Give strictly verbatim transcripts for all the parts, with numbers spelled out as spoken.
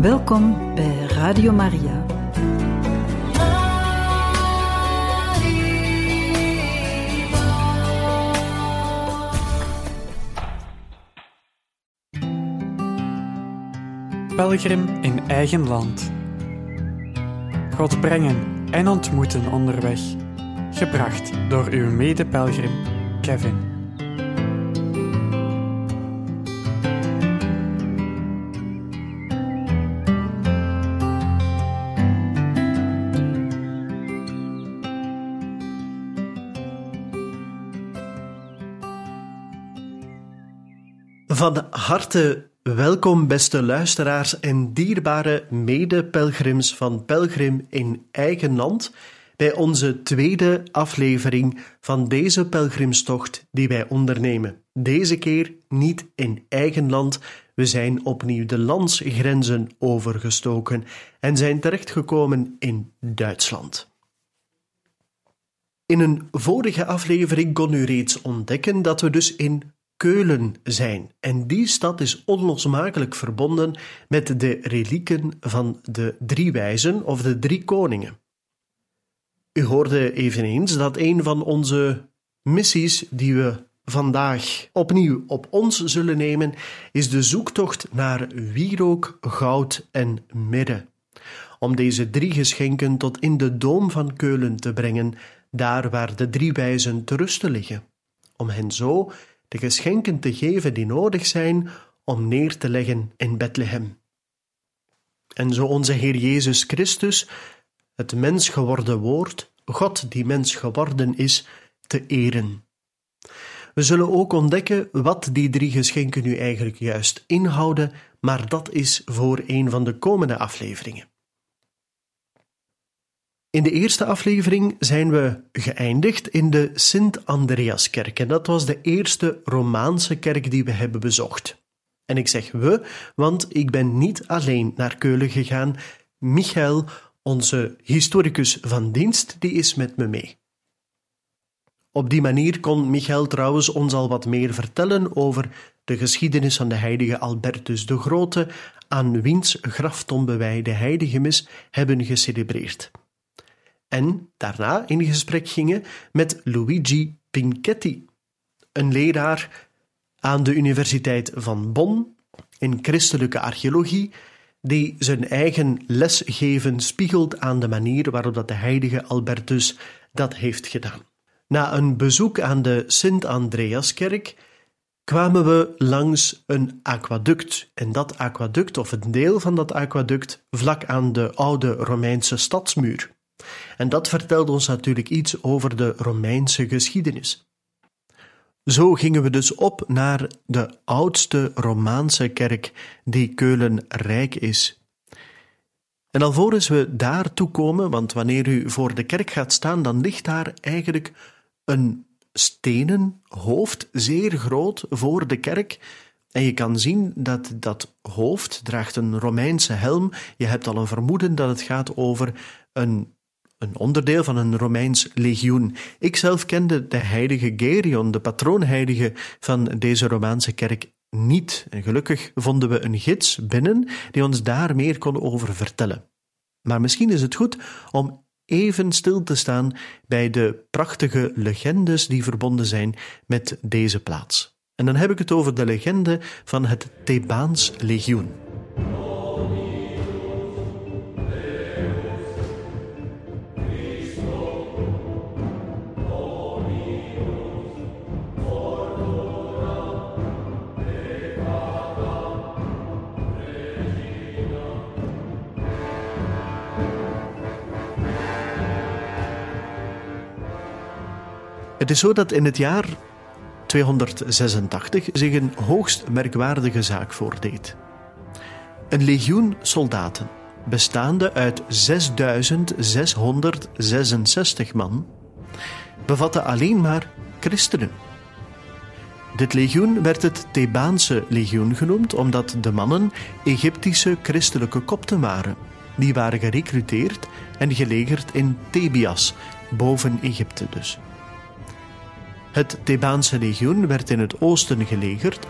Welkom bij Radio Maria. Pelgrim in eigen land. God brengen en ontmoeten onderweg. Gebracht door uw mede-pelgrim Kevin. Van harte welkom, beste luisteraars en dierbare mede-pelgrims van Pelgrim in eigen land, bij onze tweede aflevering van deze pelgrimstocht die wij ondernemen. Deze keer niet in eigen land, we zijn opnieuw de landsgrenzen overgestoken en zijn terechtgekomen in Duitsland. In een vorige aflevering kon u reeds ontdekken dat we dus in Keulen zijn. En die stad is onlosmakelijk verbonden met de relieken van de drie wijzen of de drie koningen. U hoorde eveneens dat een van onze missies die we vandaag opnieuw op ons zullen nemen, is de zoektocht naar wierook, goud en mirre. Om deze drie geschenken tot in de Dom van Keulen te brengen, daar waar de drie wijzen te rusten liggen. Om hen zo de geschenken te geven die nodig zijn om neer te leggen in Bethlehem. En zo onze Heer Jezus Christus, het mens geworden woord, God die mens geworden is, te eren. We zullen ook ontdekken wat die drie geschenken nu eigenlijk juist inhouden, maar dat is voor een van de komende afleveringen. In de eerste aflevering zijn we geëindigd in de Sint-Andreaskerk en dat was de eerste Romaanse kerk die we hebben bezocht. En ik zeg we, want ik ben niet alleen naar Keulen gegaan. Michael, onze historicus van dienst, die is met me mee. Op die manier kon Michael trouwens ons al wat meer vertellen over de geschiedenis van de heilige Albertus de Grote, aan wiens graftombe wij de heilige mis hebben gecelebreerd. En daarna in gesprek gingen met Luigi Pinchetti, een leraar aan de Universiteit van Bonn in christelijke archeologie, die zijn eigen lesgeven spiegelt aan de manier waarop dat de heilige Albertus dat heeft gedaan. Na een bezoek aan de Sint-Andreaskerk kwamen we langs een aquaduct. En dat aquaduct, of een deel van dat aquaduct, vlak aan de oude Romeinse stadsmuur. En dat vertelt ons natuurlijk iets over de Romeinse geschiedenis. Zo gingen we dus op naar de oudste Romaanse kerk die Keulen rijk is. En alvorens we daartoe komen, want wanneer u voor de kerk gaat staan, dan ligt daar eigenlijk een stenen hoofd, zeer groot, voor de kerk. En je kan zien dat dat hoofd draagt een Romeinse helm. Je hebt al een vermoeden dat het gaat over een Een onderdeel van een Romeins legioen. Ik zelf kende de heilige Gerion, de patroonheilige van deze Romaanse kerk, niet. En gelukkig vonden we een gids binnen die ons daar meer kon over vertellen. Maar misschien is het goed om even stil te staan bij de prachtige legendes die verbonden zijn met deze plaats. En dan heb ik het over de legende van het Thebaans legioen. Het is zo dat in het jaar tweehonderdzesentachtig zich een hoogst merkwaardige zaak voordeed. Een legioen soldaten, bestaande uit zesduizend zeshonderdzesenzestig man, bevatte alleen maar christenen. Dit legioen werd het Thebaanse legioen genoemd, omdat de mannen Egyptische christelijke kopten waren. Die waren gerekruteerd en gelegerd in Thebias, boven Egypte dus. Het Thebaanse legioen werd in het oosten gelegerd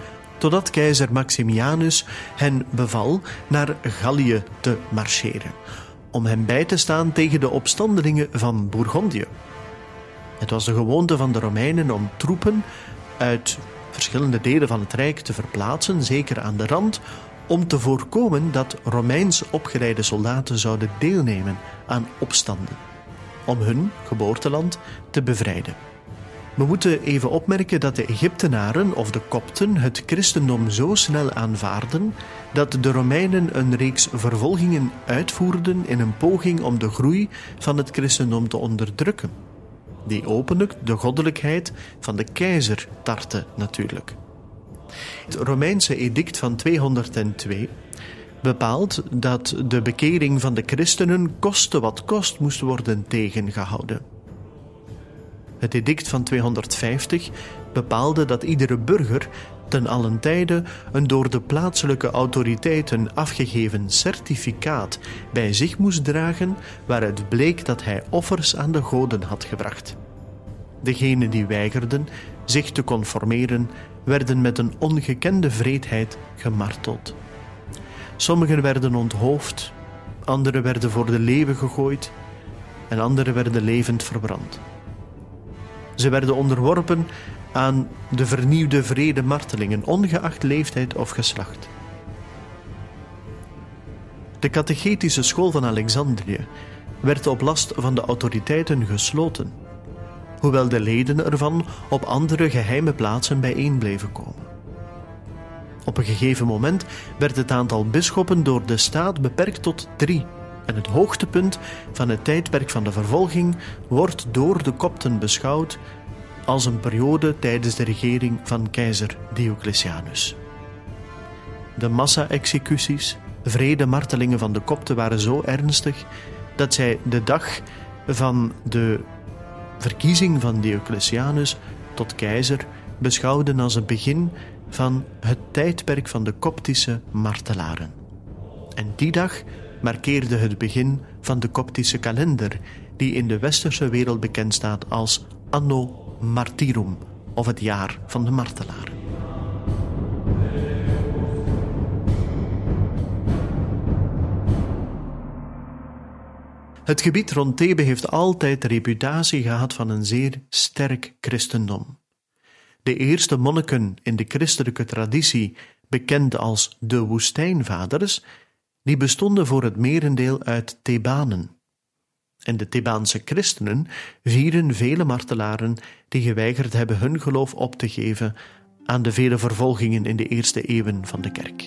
totdat keizer Maximianus hen beval naar Gallië te marcheren, om hem bij te staan tegen de opstandelingen van Bourgondië. Het was de gewoonte van de Romeinen om troepen uit verschillende delen van het Rijk te verplaatsen, zeker aan de rand, om te voorkomen dat Romeins opgeleide soldaten zouden deelnemen aan opstanden, om hun geboorteland te bevrijden. We moeten even opmerken dat de Egyptenaren of de Kopten het christendom zo snel aanvaarden dat de Romeinen een reeks vervolgingen uitvoerden in een poging om de groei van het christendom te onderdrukken, die openlijk de goddelijkheid van de keizer tartte natuurlijk. Het Romeinse edict van tweehonderdtwee bepaalt dat de bekering van de christenen koste wat kost moest worden tegengehouden. Het edict van tweehonderdvijftig bepaalde dat iedere burger ten allen tijde een door de plaatselijke autoriteiten afgegeven certificaat bij zich moest dragen waaruit bleek dat hij offers aan de goden had gebracht. Degenen die weigerden zich te conformeren werden met een ongekende wreedheid gemarteld. Sommigen werden onthoofd, anderen werden voor de leeuwen gegooid en anderen werden levend verbrand. Ze werden onderworpen aan de vernieuwde vrede martelingen, ongeacht leeftijd of geslacht. De catechetische school van Alexandrië werd op last van de autoriteiten gesloten, hoewel de leden ervan op andere geheime plaatsen bijeen bleven komen. Op een gegeven moment werd het aantal bisschoppen door de staat beperkt tot drie, en het hoogtepunt van het tijdperk van de vervolging wordt door de Kopten beschouwd als een periode tijdens de regering van keizer Diocletianus. De massa-executies, wrede martelingen van de Kopten waren zo ernstig dat zij de dag van de verkiezing van Diocletianus tot keizer beschouwden als het begin van het tijdperk van de Koptische martelaren. En die dag markeerde het begin van de Koptische kalender, die in de westerse wereld bekend staat als Anno Martyrum, of het jaar van de martelaren. Het gebied rond Thebe heeft altijd de reputatie gehad van een zeer sterk christendom. De eerste monniken in de christelijke traditie, bekend als de woestijnvaders, die bestonden voor het merendeel uit Thebanen. En de Thebaanse christenen vieren vele martelaren die geweigerd hebben hun geloof op te geven aan de vele vervolgingen in de eerste eeuwen van de kerk.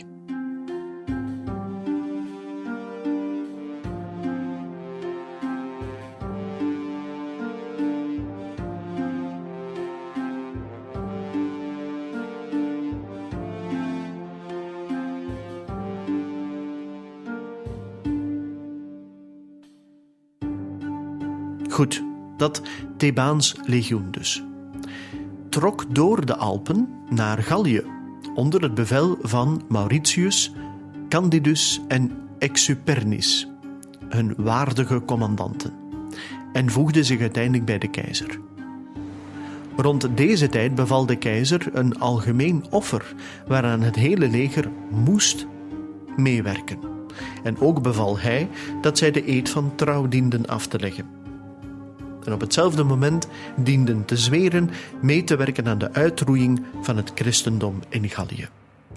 Goed, dat Thebaans legioen dus trok door de Alpen naar Gallië onder het bevel van Mauritius, Candidus en Exupernis, hun waardige commandanten, en voegde zich uiteindelijk bij de keizer. Rond deze tijd beval de keizer een algemeen offer waaraan het hele leger moest meewerken. En ook beval hij dat zij de eed van trouw dienden af te leggen. En op hetzelfde moment dienden te zweren mee te werken aan de uitroeiing van het christendom in Gallië.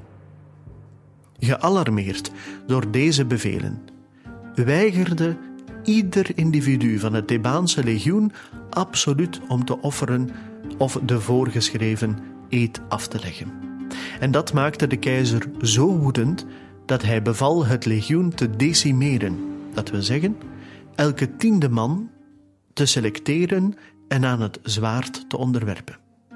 Gealarmeerd door deze bevelen weigerde ieder individu van het Thebaanse legioen absoluut om te offeren of de voorgeschreven eed af te leggen. En dat maakte de keizer zo woedend dat hij beval het legioen te decimeren, dat wil zeggen, elke tiende man te selecteren en aan het zwaard te onderwerpen.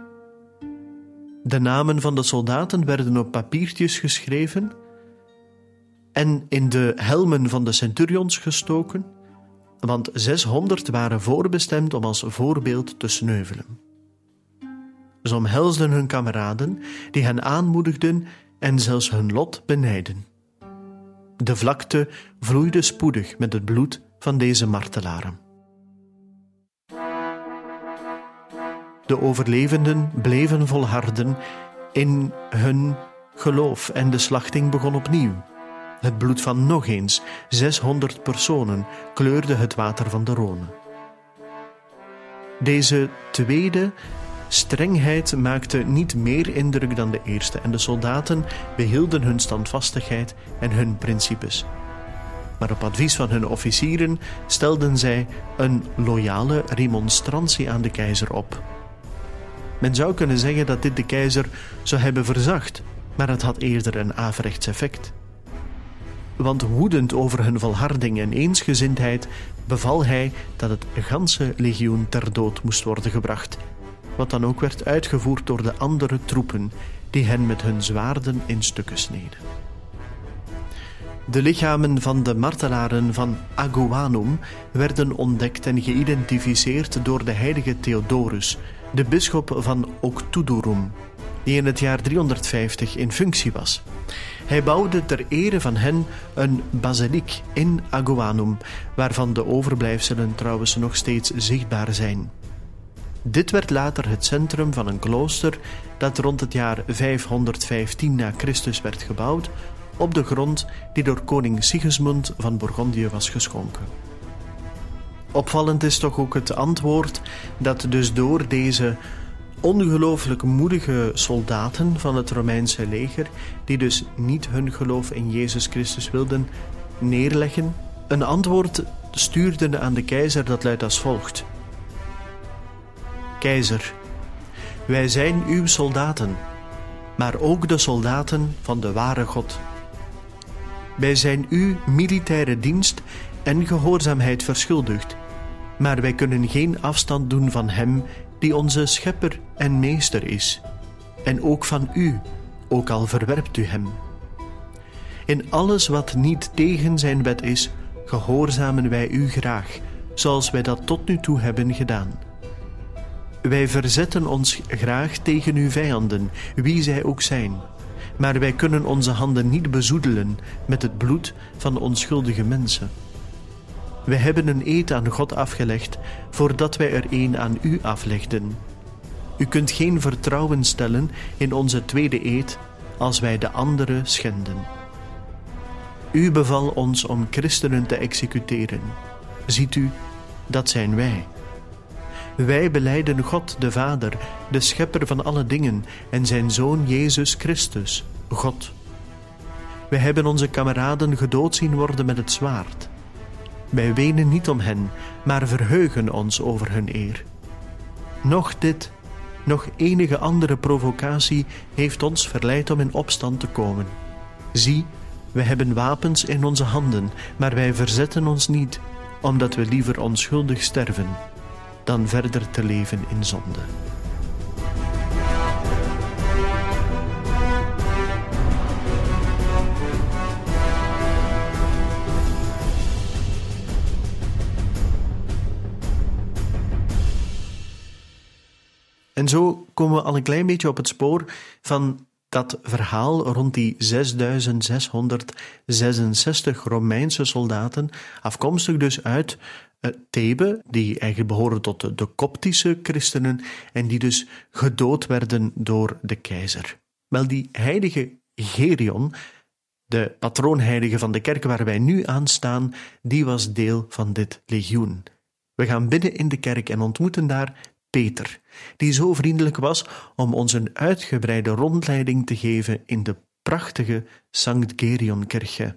De namen van de soldaten werden op papiertjes geschreven en in de helmen van de centurions gestoken, want zeshonderd waren voorbestemd om als voorbeeld te sneuvelen. Ze omhelsden hun kameraden, die hen aanmoedigden en zelfs hun lot benijdden. De vlakte vloeide spoedig met het bloed van deze martelaren. De overlevenden bleven volharden in hun geloof en de slachting begon opnieuw. Het bloed van nog eens zeshonderd personen kleurde het water van de Rhône. Deze tweede strengheid maakte niet meer indruk dan de eerste en de soldaten behielden hun standvastigheid en hun principes. Maar op advies van hun officieren stelden zij een loyale remonstrantie aan de keizer op. Men zou kunnen zeggen dat dit de keizer zou hebben verzacht, maar het had eerder een averechts effect. Want woedend over hun volharding en eensgezindheid beval hij dat het ganse legioen ter dood moest worden gebracht, wat dan ook werd uitgevoerd door de andere troepen die hen met hun zwaarden in stukken sneden. De lichamen van de martelaren van Aguanum werden ontdekt en geïdentificeerd door de heilige Theodorus, de bisschop van Octudurum, die in het jaar driehonderdvijftig in functie was. Hij bouwde ter ere van hen een basiliek in Aguanum, waarvan de overblijfselen trouwens nog steeds zichtbaar zijn. Dit werd later het centrum van een klooster dat rond het jaar vijfhonderdvijftien na Christus werd gebouwd, op de grond die door koning Sigismund van Bourgondië was geschonken. Opvallend is toch ook het antwoord dat dus door deze ongelooflijk moedige soldaten van het Romeinse leger, die dus niet hun geloof in Jezus Christus wilden neerleggen, een antwoord stuurden aan de keizer dat luidt als volgt: Keizer, wij zijn uw soldaten, maar ook de soldaten van de ware God. Wij zijn uw militaire dienst en gehoorzaamheid verschuldigd, maar wij kunnen geen afstand doen van hem die onze schepper en meester is, en ook van u, ook al verwerpt u hem. In alles wat niet tegen zijn wet is, gehoorzamen wij u graag, zoals wij dat tot nu toe hebben gedaan. Wij verzetten ons graag tegen uw vijanden, wie zij ook zijn, maar wij kunnen onze handen niet bezoedelen met het bloed van onschuldige mensen. Wij hebben een eed aan God afgelegd, voordat wij er een aan u aflegden. U kunt geen vertrouwen stellen in onze tweede eed, als wij de andere schenden. U beval ons om christenen te executeren. Ziet u, dat zijn wij. Wij belijden God de Vader, de schepper van alle dingen, en zijn Zoon Jezus Christus, God. Wij hebben onze kameraden gedood zien worden met het zwaard. Wij wenen niet om hen, maar verheugen ons over hun eer. Nog dit, nog enige andere provocatie heeft ons verleid om in opstand te komen. Zie, wij hebben wapens in onze handen, maar wij verzetten ons niet, omdat we liever onschuldig sterven dan verder te leven in zonde. En zo komen we al een klein beetje op het spoor van dat verhaal rond die zesduizend zeshonderdzesenzestig Romeinse soldaten, afkomstig dus uit uh, Thebe, die eigenlijk behoren tot de, de Koptische christenen en die dus gedood werden door de keizer. Wel, die heilige Gerion, de patroonheilige van de kerk waar wij nu aan staan, die was deel van dit legioen. We gaan binnen in de kerk en ontmoeten daar Peter, die zo vriendelijk was om ons een uitgebreide rondleiding te geven in de prachtige Sankt Gerionkerkje.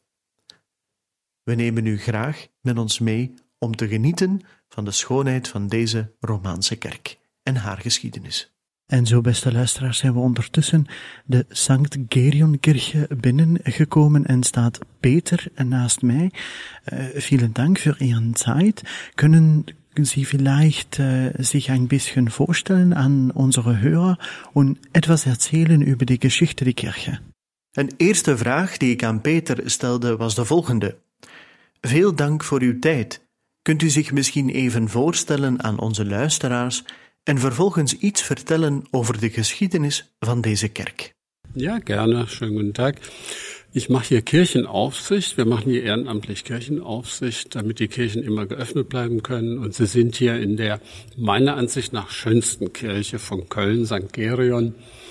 We nemen u graag met ons mee om te genieten van de schoonheid van deze Romaanse kerk en haar geschiedenis. En zo, beste luisteraars, zijn we ondertussen de Sankt Gerionkerkje binnengekomen en staat Peter naast mij. Uh, vielen Dank für Ihren Zeit. Können Sie vielleicht äh, sich ein bisschen vorstellen an unsere Hörer und etwas erzählen über die Geschichte der Kirche? Een eerste vraag die ik aan Peter stelde was de volgende. Veel dank voor uw tijd. Kunt u zich misschien even voorstellen aan onze luisteraars en vervolgens iets vertellen over de geschiedenis van deze kerk? Ja, gerne. Schönen guten Tag. Ich mache hier Kirchenaufsicht. Wir machen hier ehrenamtlich Kirchenaufsicht, damit die Kirchen immer geöffnet bleiben können. Und Sie sind hier in der, meiner Ansicht nach, schönsten Kirche von Köln, Sankt Gerion.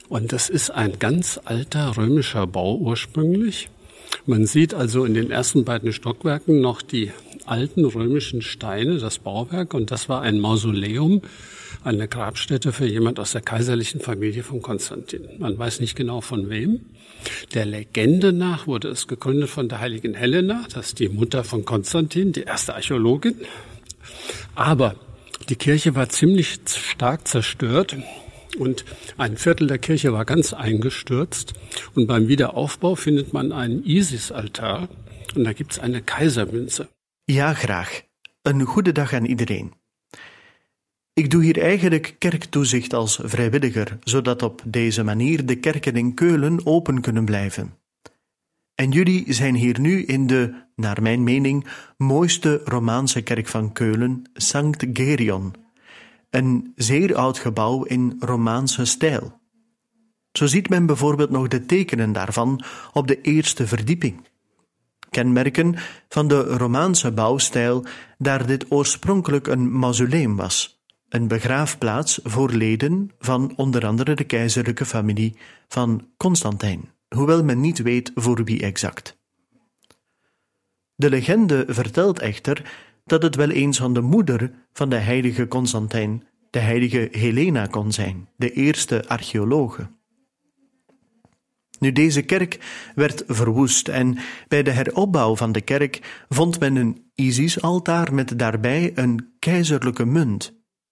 Und das ist ein ganz alter römischer Bau ursprünglich. Man sieht also in den ersten beiden Stockwerken noch die alten römischen Steine, das Bauwerk. Und das war ein Mausoleum, eine Grabstätte für jemand aus der kaiserlichen Familie von Konstantin. Man weiß nicht genau von wem. Der Legende nach wurde es gegründet von der heiligen Helena, das ist die Mutter von Konstantin, die erste Archäologin. Aber die Kirche war ziemlich stark zerstört. Und ein Viertel der Kirche war ganz eingestürzt. Und beim Wiederaufbau findet man einen Isis-altaar. En daar gibt's eine Keizersmünze. Ja, graag. Een goede dag aan iedereen. Ik doe hier eigenlijk kerktoezicht als vrijwilliger, zodat op deze manier de kerken in Keulen open kunnen blijven. En jullie zijn hier nu in de, naar mijn mening, mooiste Romaanse kerk van Keulen, Sankt Gerion. Een zeer oud gebouw in Romaanse stijl. Zo ziet men bijvoorbeeld nog de tekenen daarvan op de eerste verdieping. Kenmerken van de Romaanse bouwstijl, daar dit oorspronkelijk een mausoleum was, een begraafplaats voor leden van onder andere de keizerlijke familie van Constantijn, hoewel men niet weet voor wie exact. De legende vertelt echter dat het wel eens van de moeder van de heilige Constantijn, de heilige Helena, kon zijn, de eerste archeologe. Nu, deze kerk werd verwoest en bij de heropbouw van de kerk vond men een Isis-altaar met daarbij een keizerlijke munt.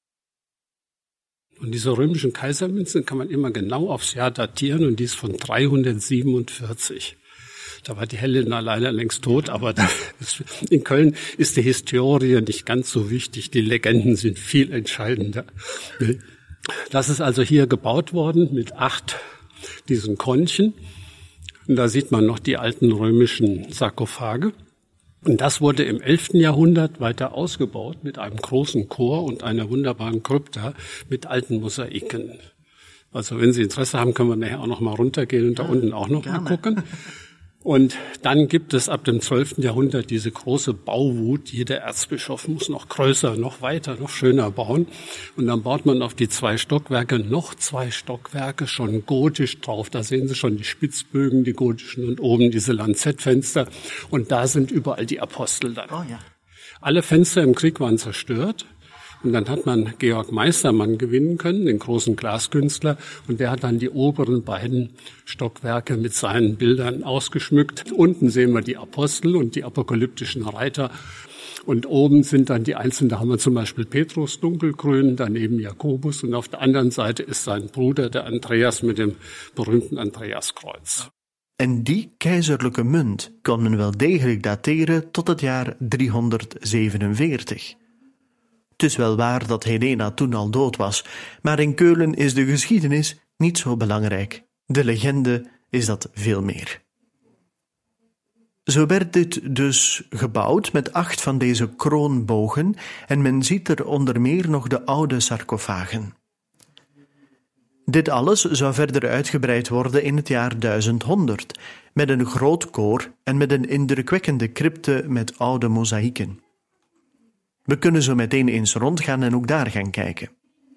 Und diese römischen Kaisermünzen kann man immer genau aufs Jahr datieren und die ist von dreihundertsiebenundvierzig. Da war die Helena leider längst tot, aber da ist, in Köln ist die Historie nicht ganz so wichtig. Die Legenden sind viel entscheidender. Das ist also hier gebaut worden mit acht diesen Konchen. Und da sieht man noch die alten römischen Sarkophage. Und das wurde im elften Jahrhundert weiter ausgebaut mit einem großen Chor und einer wunderbaren Krypta mit alten Mosaiken. Also wenn Sie Interesse haben, können wir nachher auch noch mal runtergehen und da unten auch noch mal gucken. Und dann gibt es ab dem zwölften Jahrhundert diese große Bauwut. Jeder Erzbischof muss noch größer, noch weiter, noch schöner bauen. Und dann baut man auf die zwei Stockwerke noch zwei Stockwerke schon gotisch drauf. Da sehen Sie schon die Spitzbögen, die gotischen und oben diese Lanzettfenster. Und da sind überall die Apostel dann. Oh, ja. Alle Fenster im Krieg waren zerstört. Und dann hat man Georg Meistermann gewinnen können, den großen Glaskünstler. Und der hat dann die oberen beiden Stockwerke mit seinen Bildern ausgeschmückt. Unten sehen wir die Apostel und die apokalyptischen Reiter. Und oben sind dann die einzelnen, da haben wir zum Beispiel Petrus dunkelgrün, daneben Jakobus. Und auf der anderen Seite ist sein Bruder, der Andreas, mit dem berühmten Andreaskreuz. En die keizerlijke munt kon men wel degelijk dateren tot het jaar driehonderdzevenenveertig. Het is wel waar dat Helena toen al dood was, maar in Keulen is de geschiedenis niet zo belangrijk. De legende is dat veel meer. Zo werd dit dus gebouwd met acht van deze kroonbogen en men ziet er onder meer nog de oude sarcofagen. Dit alles zou verder uitgebreid worden in het jaar duizendhonderd, met een groot koor en met een indrukwekkende crypte met oude mozaïeken. We kunnen zo meteen eens rondgaan en ook daar gaan kijken.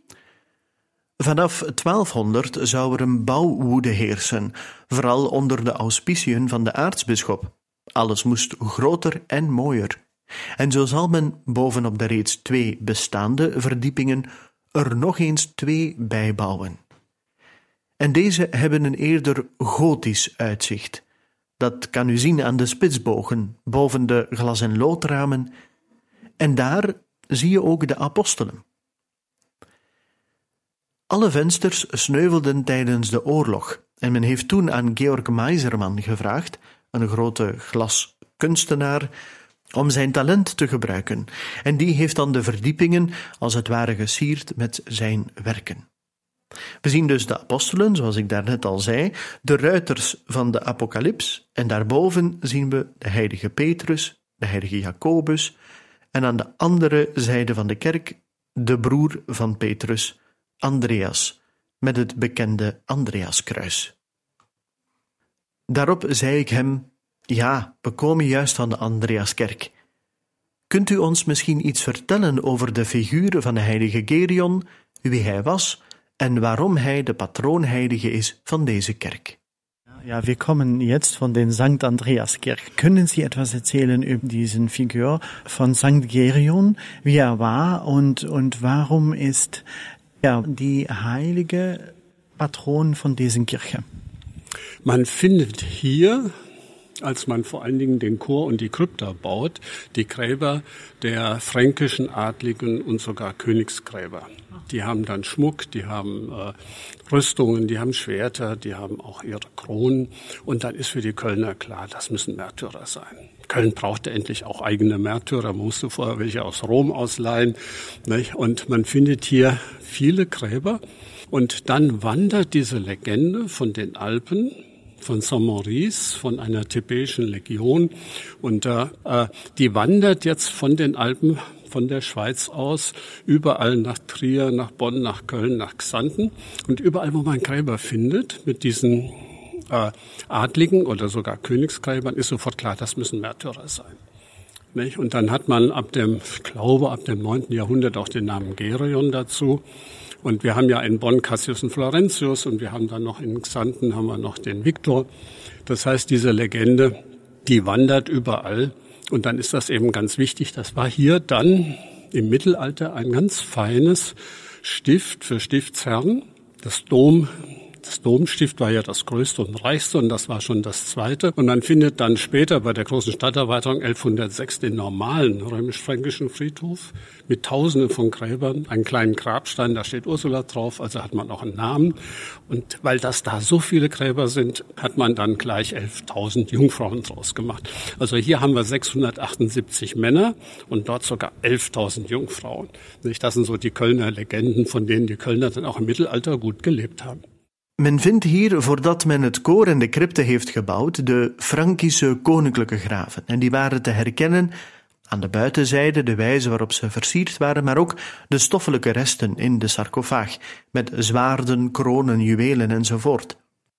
Vanaf twaalfhonderd zou er een bouwwoede heersen, vooral onder de auspiciën van de aartsbisschop. Alles moest groter en mooier. En zo zal men bovenop de reeds twee bestaande verdiepingen er nog eens twee bijbouwen. En deze hebben een eerder gotisch uitzicht. Dat kan u zien aan de spitsbogen boven de glas- en loodramen. En daar zie je ook de apostelen. Alle vensters sneuvelden tijdens de oorlog en men heeft toen aan Georg Meistermann gevraagd, een grote glaskunstenaar, om zijn talent te gebruiken. En die heeft dan de verdiepingen als het ware gesierd met zijn werken. We zien dus de apostelen, zoals ik daarnet al zei, de ruiters van de apocalyps en daarboven zien we de heilige Petrus, de heilige Jacobus en aan de andere zijde van de kerk de broer van Petrus, Andreas, met het bekende Andreaskruis. Daarop zei ik hem, ja, we komen juist van de Andreaskerk. Kunt u ons misschien iets vertellen over de figuur van de heilige Gerion, wie hij was en waarom hij de patroonheilige is van deze kerk. Ja, wir kommen jetzt von den Sankt Andreaskirche. Können Sie etwas erzählen über diesen Figur von Sankt Gerion, wie er war und, und warum ist er die heilige Patron von dieser Kirche? Man findet hier, als man vor allen Dingen den Chor und die Krypta baut, die Gräber der fränkischen Adligen und sogar Königsgräber. Die haben dann Schmuck, die haben äh, Rüstungen, die haben Schwerter, die haben auch ihre Kronen. Und dann ist für die Kölner klar, das müssen Märtyrer sein. Köln brauchte endlich auch eigene Märtyrer, man musste vorher welche aus Rom ausleihen. Nicht? Und man findet hier viele Gräber. Und dann wandert diese Legende von den Alpen, von Saint-Maurice, von einer thebäischen Legion. Und äh, die wandert jetzt von den Alpen, von der Schweiz aus, überall nach Trier, nach Bonn, nach Köln, nach Xanten. Und überall, wo man Gräber findet, mit diesen äh, Adligen oder sogar Königsgräbern, ist sofort klar, das müssen Märtyrer sein. Nicht? Und dann hat man ab dem, ich glaube, ab dem neunten Jahrhundert auch den Namen Gerion dazu. Und wir haben ja in Bonn Cassius und Florentius und wir haben dann noch in Xanten haben wir noch den Viktor. Das heißt, diese Legende, die wandert überall. Und dann ist das eben ganz wichtig. Das war hier dann im Mittelalter ein ganz feines Stift für Stiftsherren. Das Dom, das Domstift war ja das größte und reichste und das war schon das zweite. Und man findet dann später bei der großen Stadterweiterung elfhundertsechs den normalen römisch-fränkischen Friedhof mit Tausenden von Gräbern, einen kleinen Grabstein, da steht Ursula drauf, also hat man auch einen Namen. Und weil das da so viele Gräber sind, hat man dann gleich elftausend Jungfrauen draus gemacht. Also hier haben wir sechshundertachtundsiebzig Männer und dort sogar elftausend Jungfrauen. Das sind so die Kölner Legenden, von denen die Kölner dann auch im Mittelalter gut gelebt haben. Men vindt hier, voordat men het koor en de crypte heeft gebouwd, de Frankische koninklijke graven. En die waren te herkennen aan de buitenzijde, de wijze waarop ze versierd waren, maar ook de stoffelijke resten in de sarcofaag, met zwaarden, kronen, juwelen enzovoort.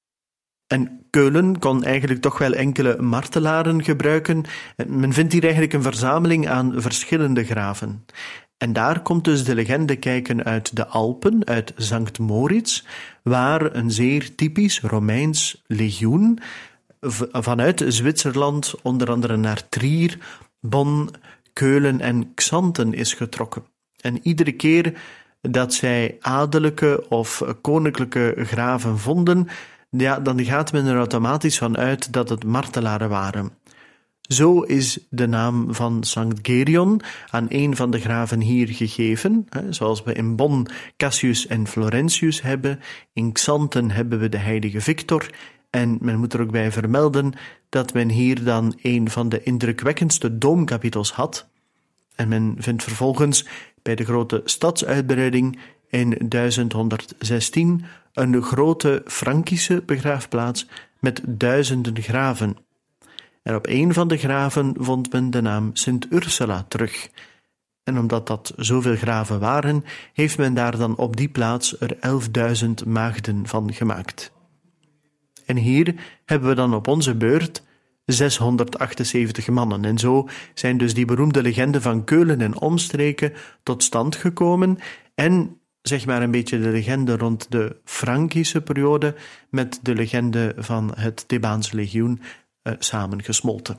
En Keulen kon eigenlijk toch wel enkele martelaren gebruiken. Men vindt hier eigenlijk een verzameling aan verschillende graven. En daar komt dus de legende kijken uit de Alpen, uit Sankt Moritz, waar een zeer typisch Romeins legioen vanuit Zwitserland onder andere naar Trier, Bonn, Keulen en Xanten is getrokken. En iedere keer dat zij adellijke of koninklijke graven vonden, ja, dan gaat men er automatisch van uit dat het martelaren waren. Zo is de naam van Sankt Gerion aan een van de graven hier gegeven, zoals we in Bonn Cassius en Florentius hebben. In Xanten hebben we de heilige Victor. En men moet er ook bij vermelden dat men hier dan een van de indrukwekkendste doomkapitels had. En men vindt vervolgens bij de grote stadsuitbreiding in duizendhonderdzestien een grote Frankische begraafplaats met duizenden graven. En op een van de graven vond men de naam Sint Ursula terug. En omdat dat zoveel graven waren, heeft men daar dan op die plaats er elfduizend maagden van gemaakt. En hier hebben we dan op onze beurt zeshonderdachtenzeventig mannen. En zo zijn dus die beroemde legenden van Keulen en omstreken tot stand gekomen. En zeg maar een beetje de legende rond de Frankische periode met de legende van het Thebaanse legioen uh, samengesmolten.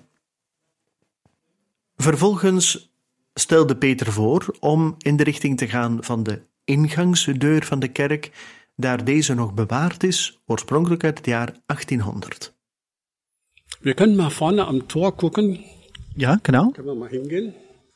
Vervolgens stelde Peter voor om in de richting te gaan van de ingangsdeur van de kerk, daar deze nog bewaard is, oorspronkelijk uit het jaar achttienhonderd. Wir können mal vorne am Tor gucken. Ja, genau. Können wir mal hingehen.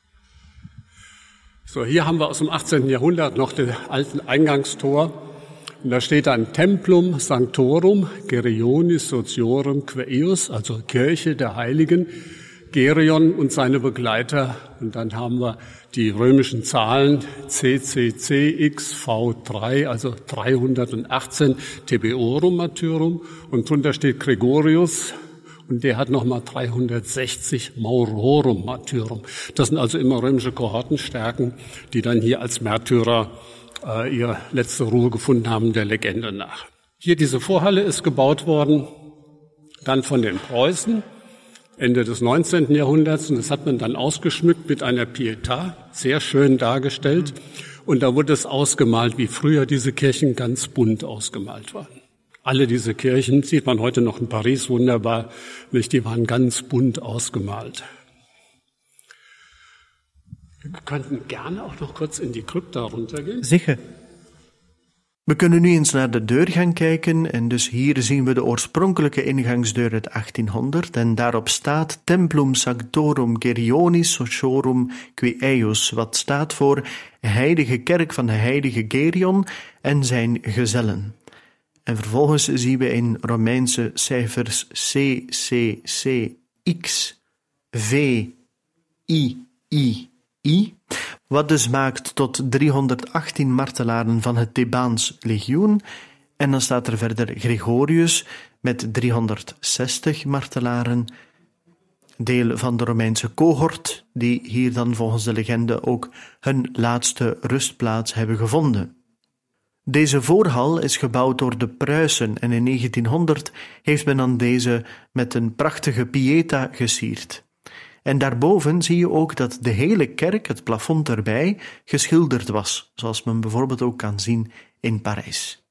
So, hier haben wir aus dem achtzehnten Jahrhundert noch den alten Eingangstor. Und da steht ein Templum Sanctorum Gerionis Sociorum Queius, also Kirche der Heiligen, Gerion und seine Begleiter. Und dann haben wir die römischen Zahlen C C C X V drei, also dreihundertachtzehn Tebeorum Martyrum. Und drunter steht Gregorius. Und der hat nochmal dreihundertsechzig Maurorum Martyrum. Das sind also immer römische Kohortenstärken, die dann hier als Märtyrer äh, ihre letzte Ruhe gefunden haben, der Legende nach. Hier diese Vorhalle ist gebaut worden, dann von den Preußen, Ende des neunzehnten Jahrhunderts. Und das hat man dann ausgeschmückt mit einer Pietà, sehr schön dargestellt. Und da wurde es ausgemalt, wie früher diese Kirchen ganz bunt ausgemalt waren. Alle diese Kirchen, sieht man heute noch in Paris wunderbar, nicht, die waren ganz bunt ausgemalt. Wir könnten gerne auch noch kurz in die Krypta runtergehen. Sicher. We kunnen nu eens naar de deur gaan kijken en dus hier zien we de oorspronkelijke ingangsdeur uit achttienhonderd en daarop staat Templum Sanctorum Gerionis Sociorum qui eius, wat staat voor Heilige Kerk van de Heilige Gerion en zijn gezellen. En vervolgens zien we in Romeinse cijfers C, C, C, X, V, I, I, I, wat dus maakt tot driehonderdachttien martelaren van het Thebaans legioen. En dan staat er verder Gregorius met driehonderdzestig martelaren, deel van de Romeinse cohort, die hier dan volgens de legende ook hun laatste rustplaats hebben gevonden. Deze voorhal is gebouwd door de Pruisen en in negentienhonderd heeft men dan deze met een prachtige pieta gesierd. En daarboven zie je ook dat de hele kerk, het plafond erbij, geschilderd was, zoals men bijvoorbeeld ook kan zien in Parijs.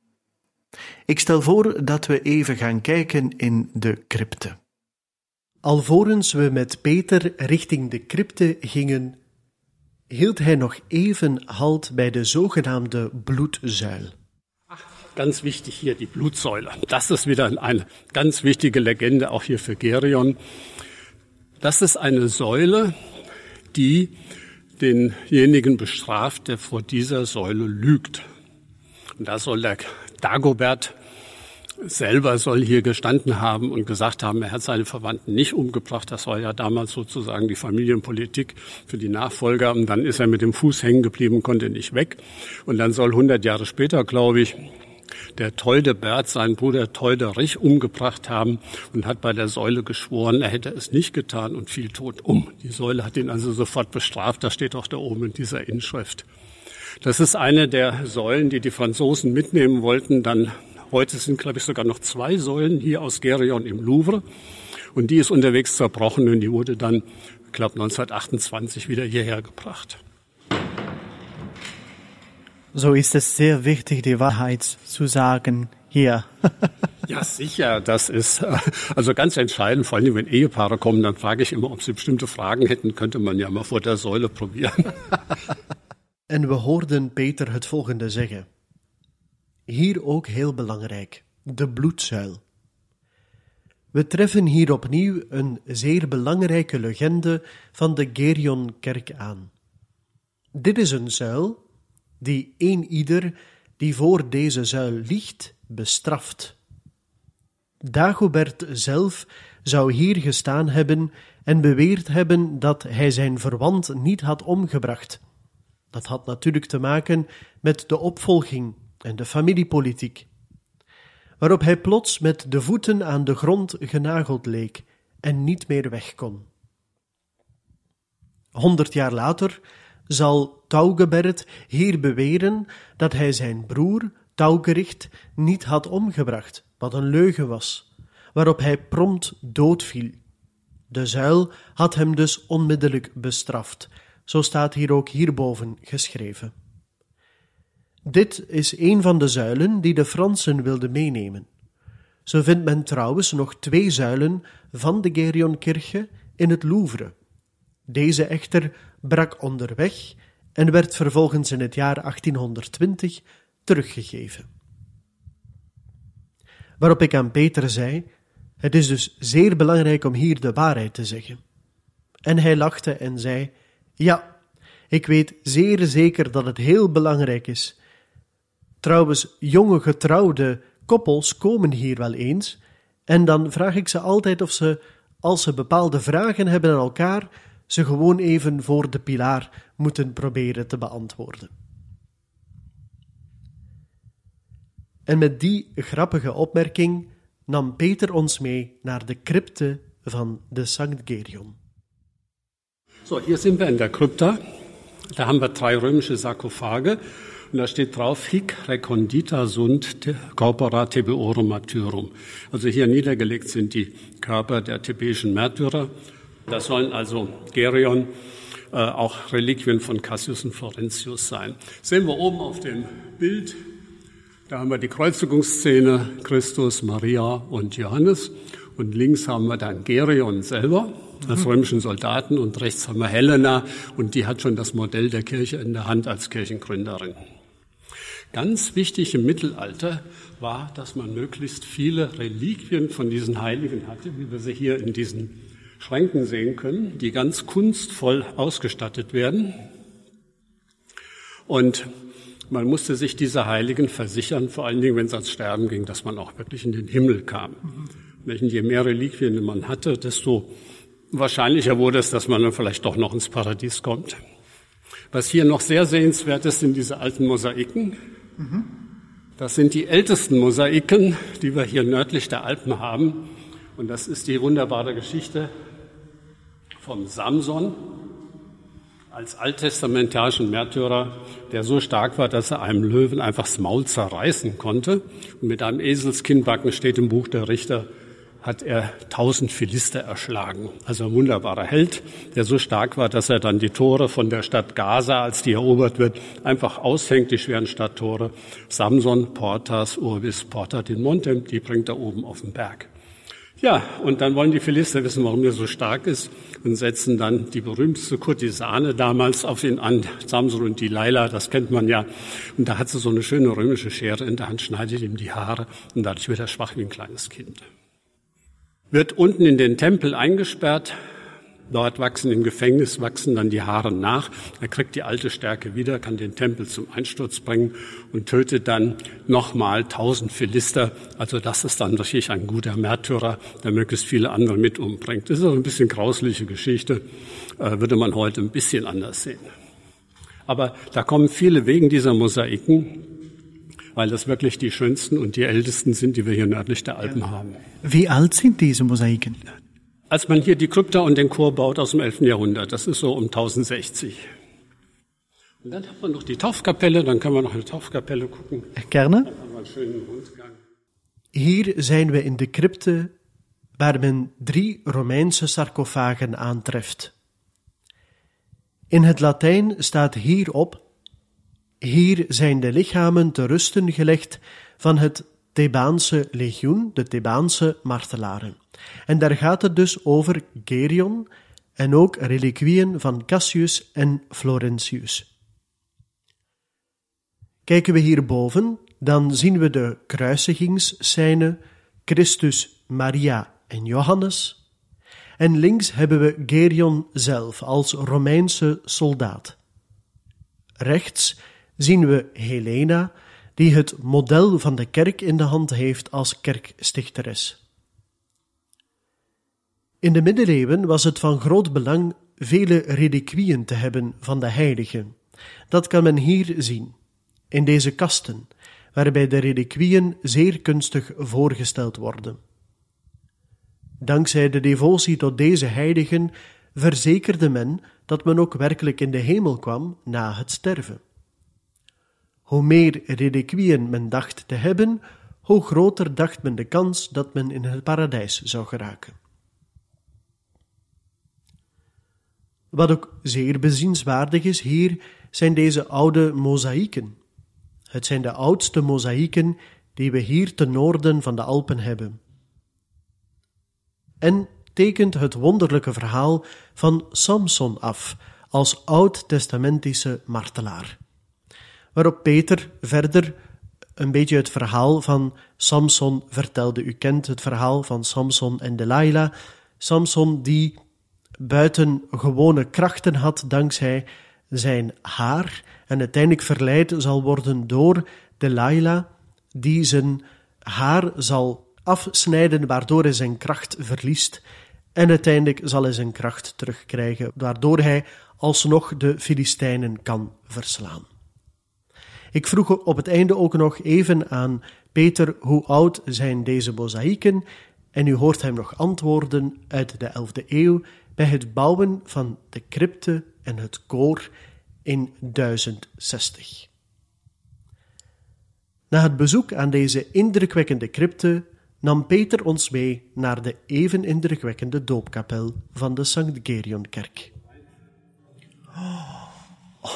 Ik stel voor dat we even gaan kijken in de crypte. Alvorens we met Peter richting de crypte gingen, hield hij nog even halt bij de zogenaamde bloedzuil. Ganz wichtig hier die Blutsäule. Das ist wieder eine ganz wichtige Legende, auch hier für Gerion. Das ist eine Säule, die denjenigen bestraft, der vor dieser Säule lügt. Und da soll der Dagobert selber soll hier gestanden haben und gesagt haben, er hat seine Verwandten nicht umgebracht. Das war ja damals sozusagen die Familienpolitik für die Nachfolger. Und dann ist er mit dem Fuß hängen geblieben, konnte nicht weg. Und dann soll hundert Jahre später, glaube ich, der Theudebert seinen Bruder Theuderich umgebracht haben und hat bei der Säule geschworen, er hätte es nicht getan und fiel tot um. Die Säule hat ihn also sofort bestraft. Das steht auch da oben in dieser Inschrift. Das ist eine der Säulen, die die Franzosen mitnehmen wollten. Dann heute sind, glaube ich, sogar noch zwei Säulen hier aus Gerion im Louvre. Und die ist unterwegs zerbrochen und die wurde dann, ich glaube, neunzehnhundertachtundzwanzig wieder hierher gebracht. So ist es sehr wichtig, die Wahrheit zu sagen hier. Ja, sicher, das ist also ganz entscheidend. Vor allem, wenn Ehepaare kommen, dann frage ich immer, ob sie bestimmte Fragen hätten, könnte man ja mal vor der Säule probieren. En we hoorden Peter het volgende zeggen. Hier ook heel belangrijk, de bloedzuil. We treffen hier opnieuw een zeer belangrijke legende van de Gerionkerk aan. Dit is een zuil die een ieder die voor deze zuil liegt, bestraft. Dagobert zelf zou hier gestaan hebben en beweerd hebben dat hij zijn verwant niet had omgebracht. Dat had natuurlijk te maken met de opvolging en de familiepolitiek, waarop hij plots met de voeten aan de grond genageld leek en niet meer weg kon. Honderd jaar later zal Taugebert hier beweren dat hij zijn broer Taugericht niet had omgebracht, wat een leugen was, waarop hij prompt doodviel. De zuil had hem dus onmiddellijk bestraft, zo staat hier ook hierboven geschreven. Dit is een van de zuilen die de Fransen wilden meenemen. Zo vindt men trouwens nog twee zuilen van de Gerionkirche in het Louvre. Deze echter brak onderweg en werd vervolgens in het jaar achttienhonderdtwintig teruggegeven. Waarop ik aan Peter zei, het is dus zeer belangrijk om hier de waarheid te zeggen. En hij lachte en zei, ja, ik weet zeer zeker dat het heel belangrijk is. Trouwens, jonge getrouwde koppels komen hier wel eens en dan vraag ik ze altijd of ze, als ze bepaalde vragen hebben aan elkaar, ze gewoon even voor de pilaar moeten proberen te beantwoorden. En met die grappige opmerking nam Peter ons mee naar de crypte van de Sankt Gerion. So, hier sind wir in der Krypta. Da haben wir drei römische Sarkophage. Und da steht drauf, hic recondita sunt corpora Tibeorum martyrum. Also hier niedergelegt sind die Körper der thebischen Märtyrer. Das sollen also Gerion äh, auch Reliquien von Cassius und Florentius sein. Sehen wir oben auf dem Bild, da haben wir die Kreuzigungsszene, Christus, Maria und Johannes. Und links haben wir dann Gerion selber als römischen Soldaten und rechts haben wir Helena und die hat schon das Modell der Kirche in der Hand als Kirchengründerin. Ganz wichtig im Mittelalter war, dass man möglichst viele Reliquien von diesen Heiligen hatte, wie wir sie hier in diesen Schränken sehen können, die ganz kunstvoll ausgestattet werden. Und man musste sich dieser Heiligen versichern, vor allen Dingen, wenn es ans Sterben ging, dass man auch wirklich in den Himmel kam. Mhm. Je mehr Reliquien man hatte, desto wahrscheinlicher wurde es, dass man dann vielleicht doch noch ins Paradies kommt. Was hier noch sehr sehenswert ist, sind diese alten Mosaiken. Mhm. Das sind die ältesten Mosaiken, die wir hier nördlich der Alpen haben. Und das ist die wunderbare Geschichte vom Samson als alttestamentarischen Märtyrer, der so stark war, dass er einem Löwen einfach das Maul zerreißen konnte. Und mit einem Eselskinnbacken, steht im Buch der Richter, hat er tausend Philister erschlagen. Also ein wunderbarer Held, der so stark war, dass er dann die Tore von der Stadt Gaza, als die erobert wird, einfach aushängt, die schweren Stadttore. Samson, Portas, Urbis, Porta din Montem, die bringt er oben auf den Berg. Ja, und dann wollen die Philister wissen, warum er so stark ist und setzen dann die berühmteste Kurtisane damals auf ihn an, Samson und Delilah, das kennt man ja. Und da hat sie so eine schöne römische Schere in der Hand, schneidet ihm die Haare und dadurch wird er schwach wie ein kleines Kind. Wird unten in den Tempel eingesperrt, dort wachsen im Gefängnis, wachsen dann die Haare nach. Er kriegt die alte Stärke wieder, kann den Tempel zum Einsturz bringen und tötet dann nochmal tausend Philister. Also das ist dann richtig ein guter Märtyrer, der möglichst viele andere mit umbringt. Das ist auch ein bisschen grausliche Geschichte, äh, würde man heute ein bisschen anders sehen. Aber da kommen viele wegen dieser Mosaiken, weil das wirklich die schönsten und die ältesten sind, die wir hier nördlich der Alpen haben. Wie alt sind diese Mosaiken? Als man hier die Krypta und den Chor baut aus dem elften Jahrhundert, das ist so um tausendsechzig. Und dann hat man noch die Taufkapelle, dann können wir noch eine Taufkapelle gucken. Gerne. Dann haben wir einen schönen Rundgang. Hier zijn we in de crypte waar men drie Romeinse sarcofagen aantreft. In het Latijn staat hierop: hier zijn de lichamen te rusten gelegd van het Thebaanse legioen, de Thebaanse martelaren. En daar gaat het dus over Gerion en ook reliquieën van Cassius en Florentius. Kijken we hierboven, dan zien we de kruisigingsscène, Christus, Maria en Johannes. En links hebben we Gerion zelf als Romeinse soldaat. Rechts zien we Helena, die het model van de kerk in de hand heeft als kerkstichteres. In de middeleeuwen was het van groot belang vele reliquieën te hebben van de heiligen. Dat kan men hier zien, in deze kasten, waarbij de reliquieën zeer kunstig voorgesteld worden. Dankzij de devotie tot deze heiligen verzekerde men dat men ook werkelijk in de hemel kwam na het sterven. Hoe meer reliquieën men dacht te hebben, hoe groter dacht men de kans dat men in het paradijs zou geraken. Wat ook zeer bezienswaardig is hier, zijn deze oude mozaïeken. Het zijn de oudste mozaïeken die we hier ten noorden van de Alpen hebben. En tekent het wonderlijke verhaal van Samson af, als oud-testamentische martelaar. Waarop Peter verder een beetje het verhaal van Samson vertelde. U kent het verhaal van Samson en Delilah. Samson die buitengewone krachten had dankzij zijn haar en uiteindelijk verleid zal worden door Delilah, die zijn haar zal afsnijden, waardoor hij zijn kracht verliest. En uiteindelijk zal hij zijn kracht terugkrijgen, waardoor hij alsnog de Filistijnen kan verslaan. Ik vroeg op het einde ook nog even aan Peter hoe oud zijn deze mozaïeken, en u hoort hem nog antwoorden uit de elfde eeuw bij het bouwen van de crypte en het koor in duizend zestig. Na het bezoek aan deze indrukwekkende crypte nam Peter ons mee naar de even indrukwekkende doopkapel van de Sankt Gerionkerk. Oh.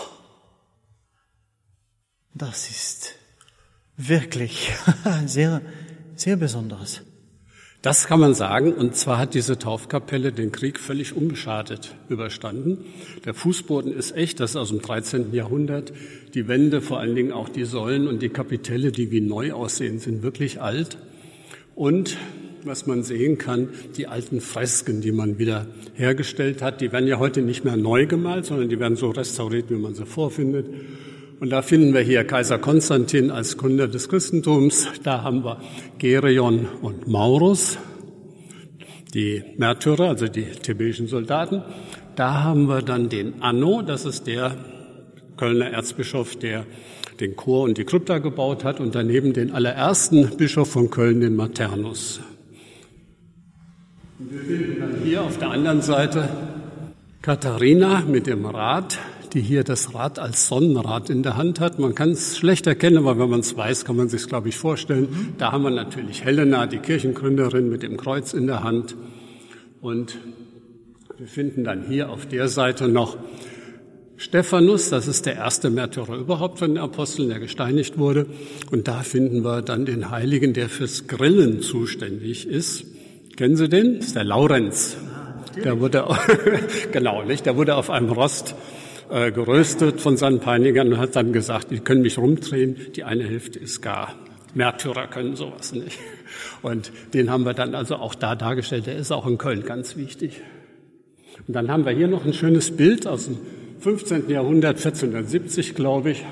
Das ist wirklich sehr, sehr Besonderes. Das kann man sagen, und zwar hat diese Taufkapelle den Krieg völlig unbeschadet überstanden. Der Fußboden ist echt, das ist aus dem dreizehnten Jahrhundert. Die Wände, vor allen Dingen auch die Säulen und die Kapitelle, die wie neu aussehen, sind wirklich alt. Und was man sehen kann, die alten Fresken, die man wieder hergestellt hat, die werden ja heute nicht mehr neu gemalt, sondern die werden so restauriert, wie man sie vorfindet. Und da finden wir hier Kaiser Konstantin als Gründer des Christentums. Da haben wir Gerion und Maurus, die Märtyrer, also die thebäischen Soldaten. Da haben wir dann den Anno, das ist der Kölner Erzbischof, der den Chor und die Krypta gebaut hat. Und daneben den allerersten Bischof von Köln, den Maternus. Und wir finden dann hier auf der anderen Seite Katharina mit dem Rad, die hier das Rad als Sonnenrad in der Hand hat. Man kann es schlecht erkennen, aber wenn man es weiß, kann man sich es, glaube ich, vorstellen. Da haben wir natürlich Helena, die Kirchengründerin, mit dem Kreuz in der Hand. Und wir finden dann hier auf der Seite noch Stephanus, das ist der erste Märtyrer überhaupt von den Aposteln, der gesteinigt wurde. Und da finden wir dann den Heiligen, der fürs Grillen zuständig ist. Kennen Sie den? Das ist der Laurenz. Der wurde, genau, nicht? Der wurde auf einem Rost äh, geröstet von seinen Peinigern und hat dann gesagt, die können mich rumdrehen, die eine Hälfte ist gar. Märtyrer können sowas nicht. Und den haben wir dann also auch da dargestellt. Der ist auch in Köln ganz wichtig. Und dann haben wir hier noch ein schönes Bild aus dem fünfzehnten Jahrhundert, vierzehnhundertsiebzig, glaube ich,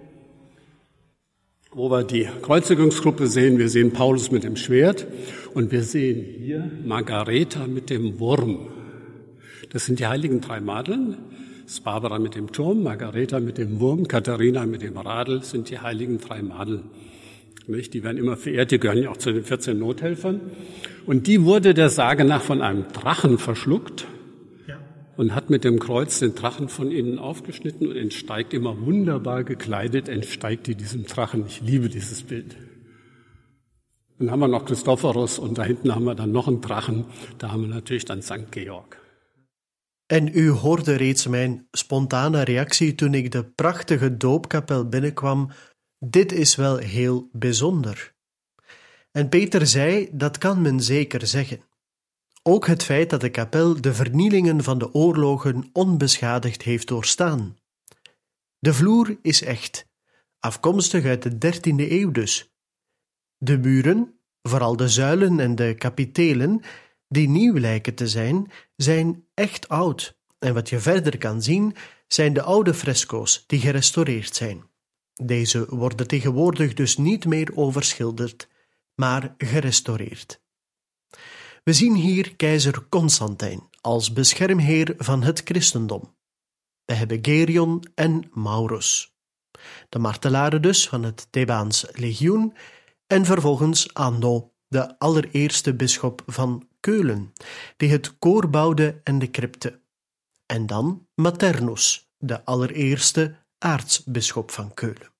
wo wir die Kreuzigungsgruppe sehen. Wir sehen Paulus mit dem Schwert und wir sehen hier Margareta mit dem Wurm. Das sind die heiligen drei Madeln. Das ist Barbara mit dem Turm, Margareta mit dem Wurm, Katharina mit dem Radl, sind die heiligen drei Madeln. Die werden immer verehrt, die gehören ja auch zu den vierzehn Nothelfern. Und die wurde der Sage nach von einem Drachen verschluckt und hat mit dem Kreuz den Drachen von innen aufgeschnitten und entsteigt immer wunderbar gekleidet, entsteigt die diesem Drachen. Ich liebe dieses Bild. Dann haben wir noch Christophorus und da hinten haben wir dann nog einen Drachen. Da haben wir natürlich dan Sankt Georg. En u hoorde reeds mijn spontane reactie toen ik de prachtige doopkapel binnenkwam. Dit is wel heel bijzonder. En Peter zei, dat kan men zeker zeggen. Ook het feit dat de kapel de vernielingen van de oorlogen onbeschadigd heeft doorstaan. De vloer is echt, afkomstig uit de dertiende eeuw dus. De muren, vooral de zuilen en de kapitelen, die nieuw lijken te zijn, zijn echt oud. En wat je verder kan zien, zijn de oude fresco's die gerestaureerd zijn. Deze worden tegenwoordig dus niet meer overschilderd, maar gerestaureerd. We zien hier keizer Constantijn als beschermheer van het christendom. We hebben Gerion en Maurus, de martelaren dus van het Thebaans legioen, en vervolgens Anno, de allereerste bisschop van Keulen, die het koor bouwde en de crypte. En dan Maternus, de allereerste aartsbisschop van Keulen.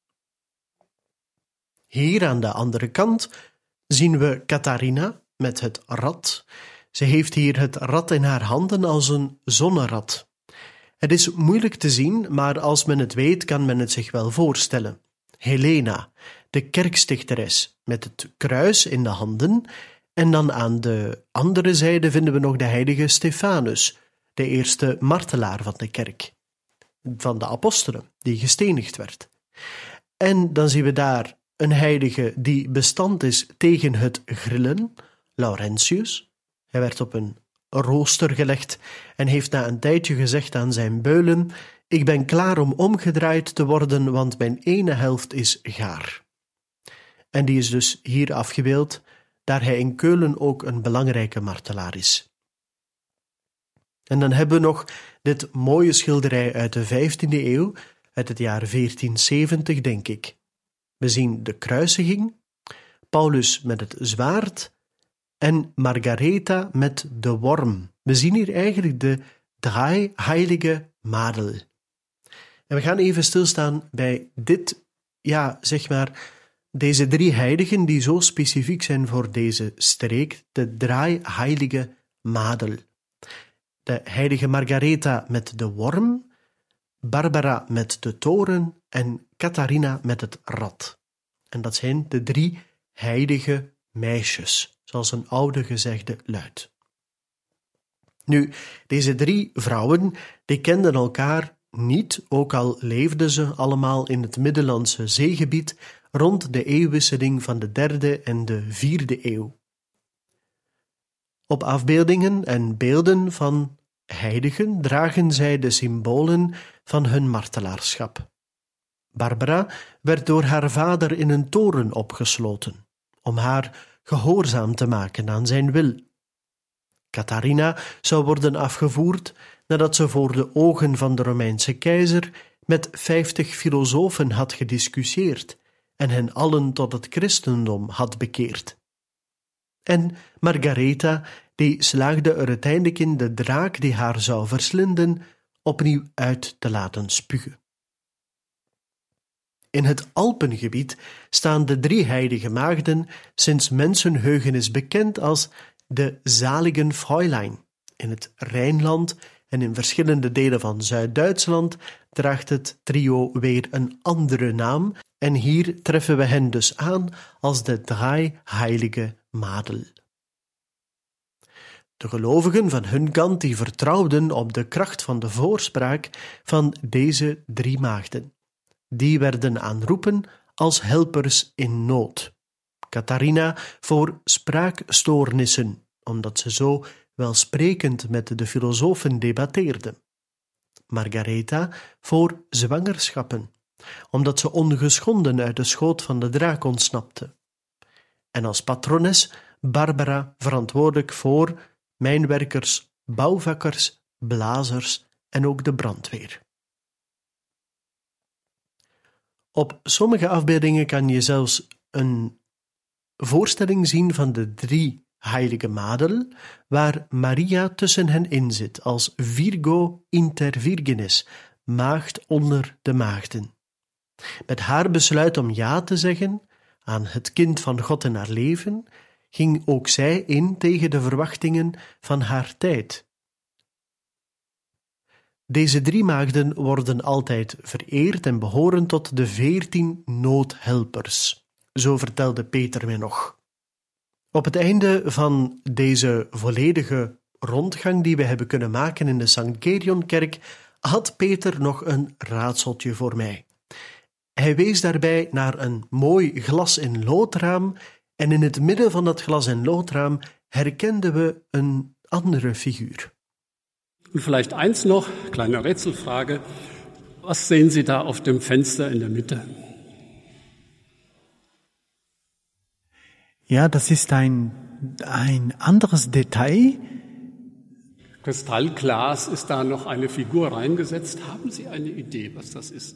Hier aan de andere kant zien we Katharina met het rad. Ze heeft hier het rad in haar handen als een zonnerad. Het is moeilijk te zien, maar als men het weet, kan men het zich wel voorstellen. Helena, de kerkstichteres, met het kruis in de handen, en dan aan de andere zijde vinden we nog de heilige Stephanus, de eerste martelaar van de kerk, van de apostelen, die gestenigd werd. En dan zien we daar een heilige die bestand is tegen het grillen, Laurentius. Hij werd op een rooster gelegd en heeft na een tijdje gezegd aan zijn beulen: ik ben klaar om omgedraaid te worden, want mijn ene helft is gaar. En die is dus hier afgebeeld, daar hij in Keulen ook een belangrijke martelaar is. En dan hebben we nog dit mooie schilderij uit de vijftiende eeuw, uit het jaar veertienzeventig, denk ik. We zien de kruisiging, Paulus met het zwaard en Margareta met de worm. We zien hier eigenlijk de drie heilige Madel. En we gaan even stilstaan bij dit, ja, zeg maar, deze drie heiligen die zo specifiek zijn voor deze streek, de drie heilige Madel. De heilige Margareta met de worm, Barbara met de toren en Catharina met het rad. En dat zijn de drie heilige meisjes, zoals een oude gezegde luidt. Nu, deze drie vrouwen, die kenden elkaar niet, ook al leefden ze allemaal in het Middellandse zeegebied rond de eeuwwisseling van de derde en de vierde eeuw. Op afbeeldingen en beelden van heiligen dragen zij de symbolen van hun martelaarschap. Barbara werd door haar vader in een toren opgesloten, om haar gehoorzaam te maken aan zijn wil. Catharina zou worden afgevoerd nadat ze voor de ogen van de Romeinse keizer met vijftig filosofen had gediscussieerd en hen allen tot het christendom had bekeerd. En Margaretha, die slaagde er uiteindelijk in de draak die haar zou verslinden opnieuw uit te laten spugen. In het Alpengebied staan de drie heilige maagden sinds mensenheugenis bekend als de zaligen Fräulein. In het Rijnland en in verschillende delen van Zuid-Duitsland draagt het trio weer een andere naam en hier treffen we hen dus aan als de drie heilige Madel. De gelovigen van hun kant die vertrouwden op de kracht van de voorspraak van deze drie maagden. Die werden aanroepen als helpers in nood. Catharina voor spraakstoornissen, omdat ze zo welsprekend met de filosofen debatteerde. Margaretha voor zwangerschappen, omdat ze ongeschonden uit de schoot van de draak ontsnapte. En als patrones Barbara verantwoordelijk voor mijnwerkers, bouwvakkers, blazers en ook de brandweer. Op sommige afbeeldingen kan je zelfs een voorstelling zien van de drie heilige Madel, waar Maria tussen hen in zit als Virgo inter virgines, maagd onder de maagden. Met haar besluit om ja te zeggen aan het kind van God in haar leven, ging ook zij in tegen de verwachtingen van haar tijd. Deze drie maagden worden altijd vereerd en behoren tot de veertien noodhelpers. Zo vertelde Peter mij nog. Op het einde van deze volledige rondgang die we hebben kunnen maken in de Sankt Gerionkerk, had Peter nog een raadseltje voor mij. Hij wees daarbij naar een mooi glas- en loodraam en in het midden van dat glas- en loodraam herkenden we een andere figuur. Und vielleicht eins noch, kleine Rätselfrage. Was sehen Sie da auf dem Fenster in der Mitte? Ja, das ist ein, ein anderes Detail. Kristallglas ist da noch eine Figur reingesetzt. Haben Sie eine Idee, was das ist?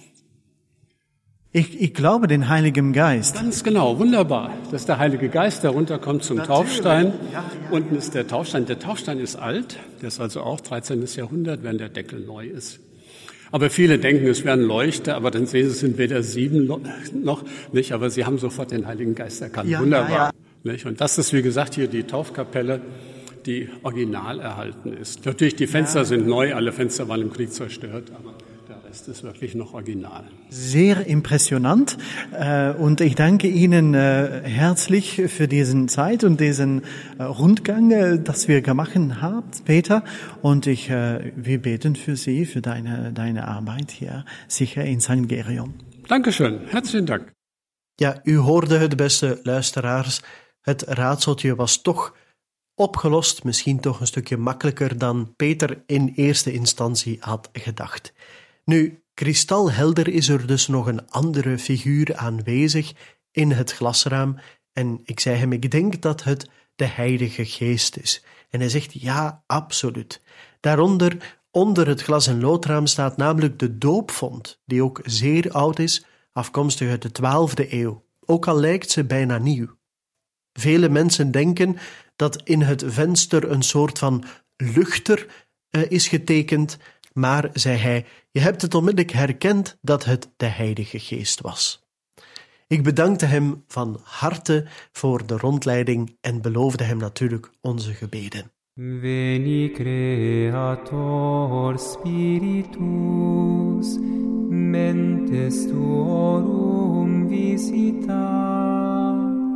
Ich, ich glaube den Heiligen Geist. Ganz genau, wunderbar. Das ist der Heilige Geist, der runterkommt zum Natürlich. Taufstein. Ja, ja. Unten ist der Taufstein. Der Taufstein ist alt, der ist also auch dreizehnten Jahrhundert, wenn der Deckel neu ist. Aber viele denken, es wären Leuchter, aber dann sehen Sie, es sind weder sieben noch, nicht, aber Sie haben sofort den Heiligen Geist erkannt. Ja, wunderbar. ja, ja. Nicht? Und das ist, wie gesagt, hier die Taufkapelle, die original erhalten ist. Natürlich, die Fenster ja. sind neu, alle Fenster waren im Krieg zerstört, aber der Rest ist wirklich noch original. Sehr impressionant und ich danke Ihnen herzlich für diesen Zeit und diesen Rundgang, das wir gemacht haben, Peter. Und ich, wir beten für Sie, für deine, deine Arbeit hier, sicher in Sankt Gerion. Dankeschön, herzlichen Dank. Ja, u hoorde het, beste luisteraars. Het raadseltje was toch opgelost, misschien toch een stukje makkelijker dan Peter in eerste instantie had gedacht. Nu, kristalhelder is er dus nog een andere figuur aanwezig in het glasraam en ik zei hem, ik denk dat het de Heilige Geest is. En hij zegt, ja, absoluut. Daaronder, onder het glas- en loodraam, staat namelijk de doopvont, die ook zeer oud is, afkomstig uit de twaalfde eeuw, ook al lijkt ze bijna nieuw. Vele mensen denken dat in het venster een soort van luchter uh, is getekend, maar, zei hij, je hebt het onmiddellijk herkend dat het de Heilige Geest was. Ik bedankte hem van harte voor de rondleiding en beloofde hem natuurlijk onze gebeden. Veni Creator Spiritus, mentes tuorum visita,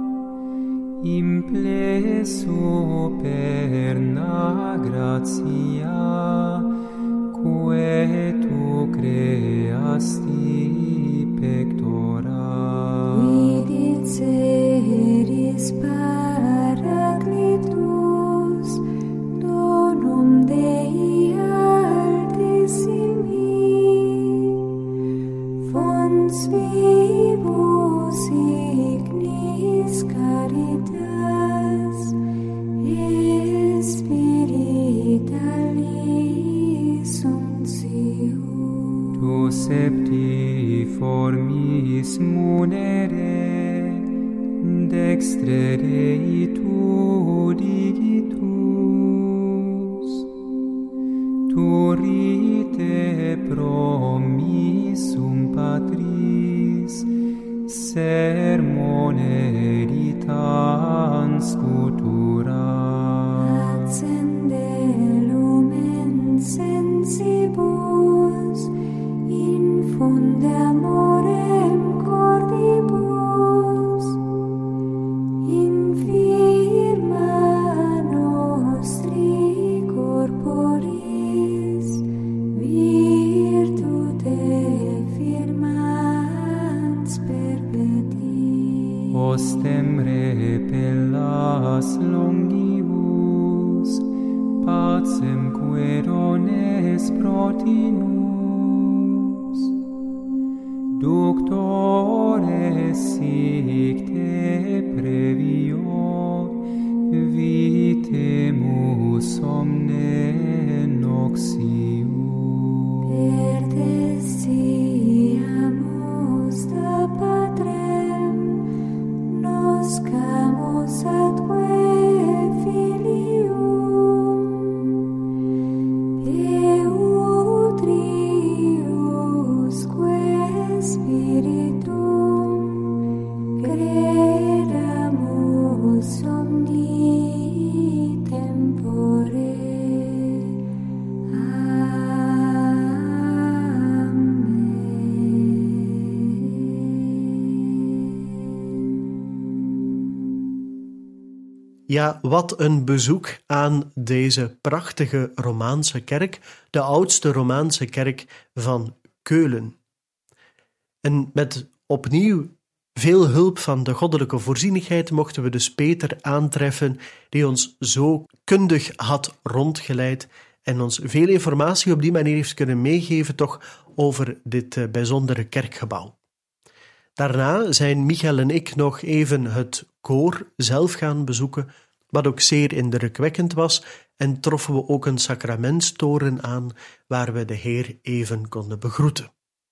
implesso perna gratia, quae tu creasti pectora. Vidit seris Paraclitus, donum Dei altissimi, fons vivus ignis caritas, et spiritualis unctio. Tu septiformis munere, dextre Dei tu digitus, turite promissum Patris, sermone ditans scutura. Accende lumen sensibus, infunde amorem cordibus, infirma nostri corporis, virtute firmans perpeti. Ostem repellas longibus, pacem querones protinus, ductores sic te previo, vitemus omne noxium. Pertestiamus da Patrem, noscamus atque filium, Peutriusque Spiritum, credamus omni tempore. Ja, wat een bezoek aan deze prachtige Romaanse kerk, de oudste Romaanse kerk van Keulen. En met opnieuw veel hulp van de goddelijke voorzienigheid mochten we dus Peter aantreffen, die ons zo kundig had rondgeleid en ons veel informatie op die manier heeft kunnen meegeven toch over dit bijzondere kerkgebouw. Daarna zijn Michael en ik nog even het koor zelf gaan bezoeken, wat ook zeer indrukwekkend was, en troffen we ook een sacramentstoren aan waar we de Heer even konden begroeten.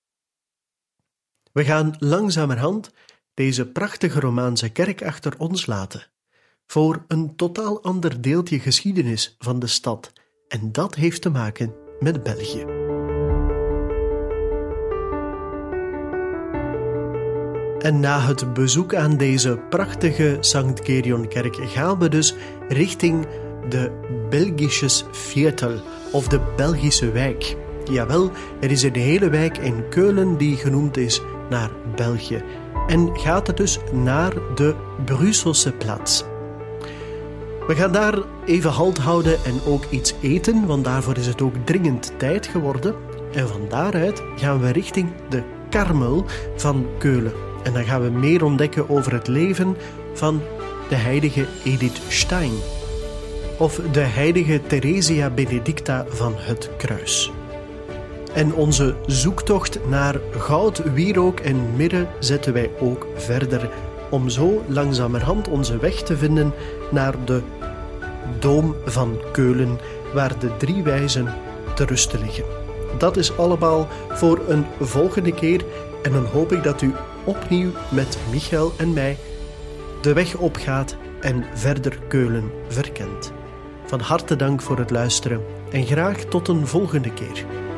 We gaan langzamerhand deze prachtige Romaanse kerk achter ons laten, voor een totaal ander deeltje geschiedenis van de stad, en dat heeft te maken met België. En na het bezoek aan deze prachtige Sankt Gerionkerk gaan we dus richting de Belgisches Viertel, of de Belgische wijk. Jawel, er is een hele wijk in Keulen die genoemd is naar België. En gaat het dus naar de Brusselse plaats. We gaan daar even halt houden en ook iets eten, want daarvoor is het ook dringend tijd geworden. En van daaruit gaan we richting de Karmel van Keulen. En dan gaan we meer ontdekken over het leven van de heilige Edith Stein. Of de heilige Theresia Benedicta van het Kruis. En onze zoektocht naar goud, wierook en mirre zetten wij ook verder, om zo langzamerhand onze weg te vinden naar de Doom van Keulen, waar de drie wijzen te rusten liggen. Dat is allemaal voor een volgende keer, en dan hoop ik dat u opnieuw met Michael en mij de weg opgaat en verder Keulen verkent. Van harte dank voor het luisteren en graag tot een volgende keer.